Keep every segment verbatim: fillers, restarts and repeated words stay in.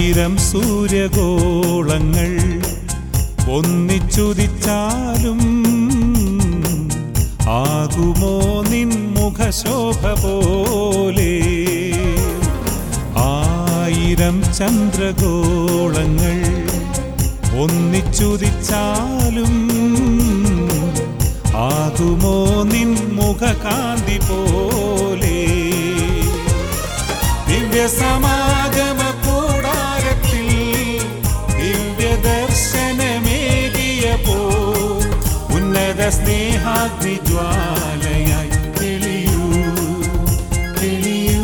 ആയിരം സൂര്യഗോളങ്ങൾ ഒന്നിച്ചുദിച്ചാലും ആകുമോ നിൻ മുഖശോഭ പോലെ? ആയിരം ചന്ദ്രഗോളങ്ങൾ ഒന്നിച്ചുദിച്ചാലും ആകുമോ നിൻ മുഖകാന്തി പോലെ? ദിവ്യസമാഗമ കൂടാരത്തിൽ ദിവ്യദർശനമേകിയപ്പോ ഉന്നത സ്നേഹാഗ്നി ജ്വാലയായി തെളിയൂ തെളിയൂ.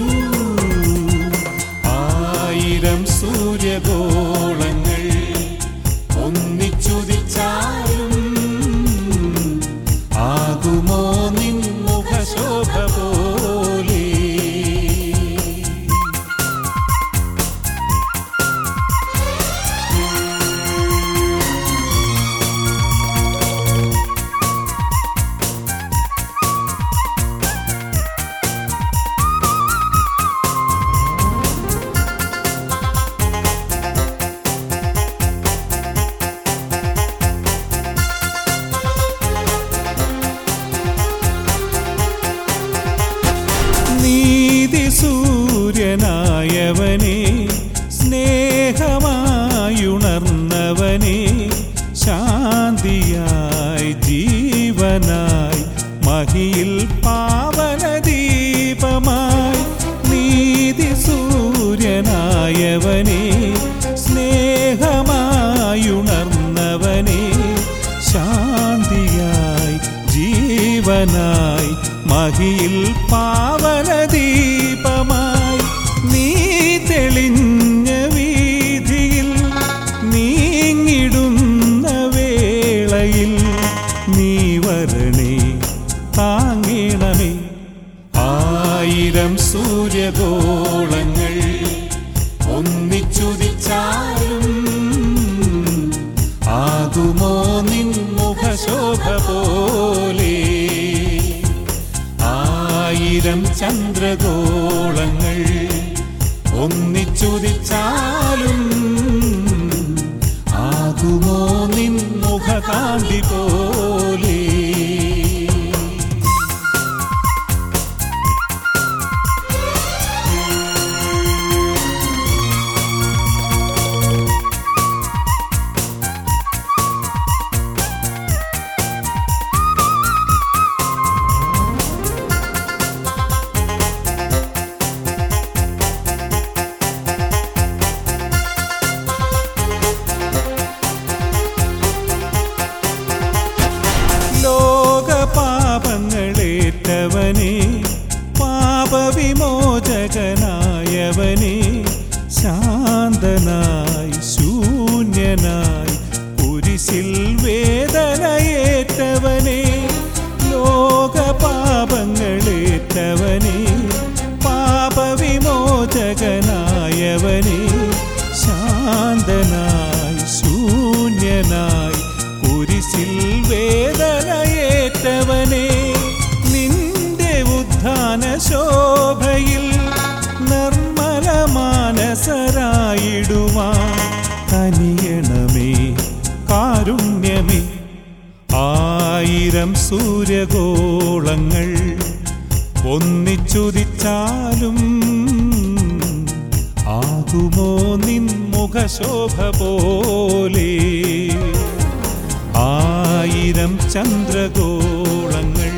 ആയിരം സൂര്യഗോളങ്ങൾ ഒന്നിച്ചുദിച്ചാലും ആകുമോ നിൻ മുഖശോഭ പോലെ? സൂര്യനായവനെ സ്നേഹമായുണർന്നവനെ ശാന്തിയായി ജീവനായി മഹിയിൽ പാവനദീപമായി. നീതി സൂര്യനായവനെ സ്നേഹമായുണർന്നവനെ ശാന്തിയായി ജീവനായി മഹിയിൽ പാവനദീപമായി. നീ തെളിഞ്ഞ വീതിയിൽ നീങ്ങിടുന്ന വേളയിൽ നീ വരണേ താങ്ങിണമേ. ആയിരം സൂര്യഗോളങ്ങൾ ഒന്നിച്ചുദിച്ചാലും ആകുമോ നിൻ മുഖശോഭ പോലെ? ആയിരം ചന്ദ്രഗോളങ്ങൾ ഒന്നിച്ചുദിച്ചാലും ആകുമോ നിൻ മുഖകാന്തി പോലെ? പാപങ്ങളേറ്റവനെ പാപവിമോചകനായവനെ ശാന്തനായി ശൂന്യനായി കുരിശിൽ വേദനയേറ്റവനെ ലോകപാപങ്ങളേറ്റവനെ പാപവിമോചകനായവനെ ശാന്തനായി ശൂന്യനായി കുരിശിൽ വേദനയേറ്റവനെ നിന്റെ ഉദ്ധാന ശോഭയിൽ നിർമ്മല മാനസരായിടുവാൻ കനിയണമേ കാരുണ്യമേ. ആയിരം സൂര്യഗോളങ്ങൾ ഒന്നിച്ചുദിച്ചാലും ആകുമോ നിൻ മുഖശോഭ പോലെ? ആയിരം ചന്ദ്രഗോളങ്ങൾ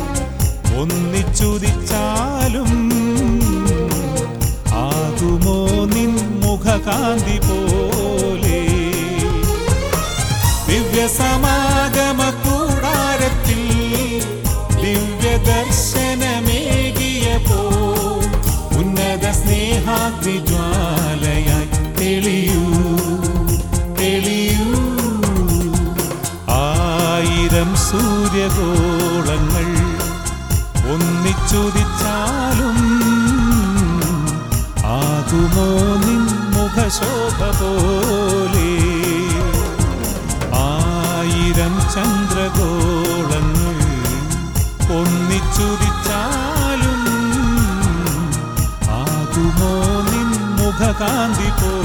ഒന്നിച്ചുദിച്ചാലും ആകുമോ നിൻ മുഖകാന്തി പോലെ? ദിവ്യസമാഗമ കൂടാരത്തിൽ ദിവ്യദർശനമേകിയപ്പോ ഉന്നത സ്നേഹാഗ്നി ജ്വാലയായി തെളിയൂ തെളിയൂ. ആയിരം സൂര്യഗോളങ്ങൾ ഒന്നിച്ചുദിച്ചാലും ആകുമോ നിൻ മുഖശോഭ പോലെ? ആയിരം ചന്ദ്രഗോളങ്ങൾ ഒന്നിച്ചുദിച്ചാലും ആകുമോ നിൻ മുഖകാന്തി പോലെ?